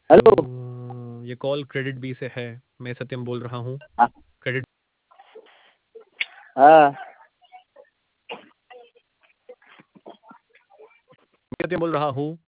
Hello. ये call credit B से है। मैं सत्यम बोल रहा हूँ। हाँ। क्रेडिट हाँ। सत्यम बोल रहा हूँ।